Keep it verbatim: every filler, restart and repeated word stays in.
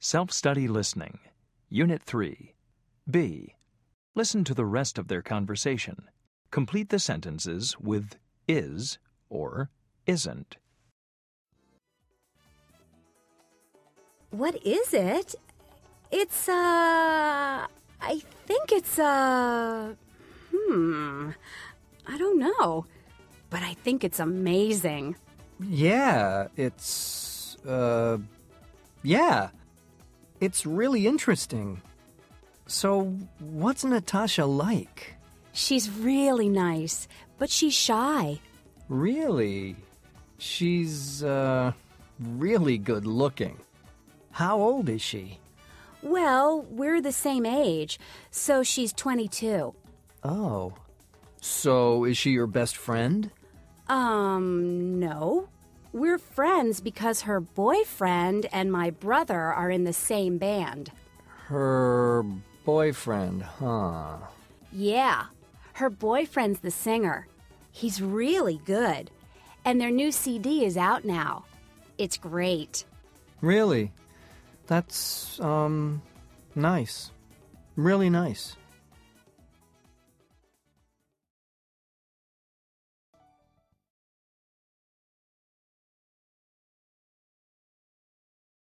Self-study listening. Unit three. B. Listen to the rest of their conversation. Complete the sentences with is or isn't. What is it? It's, uh... I think it's, uh... Hmm... I don't know. But I think it's amazing. Yeah, it's, uh... yeah. It's really interesting. So, what's Natasha like? She's really nice, but she's shy. Really? She's, uh, really good looking. How old is she? Well, we're the same age, so she's twenty-two. Oh. So, is she your best friend? Um, no. We're friends because her boyfriend and my brother are in the same band. Her boyfriend, huh? Yeah. Her boyfriend's the singer. He's really good. And their new C D is out now. It's great. Really? That's, um, nice. Really nice.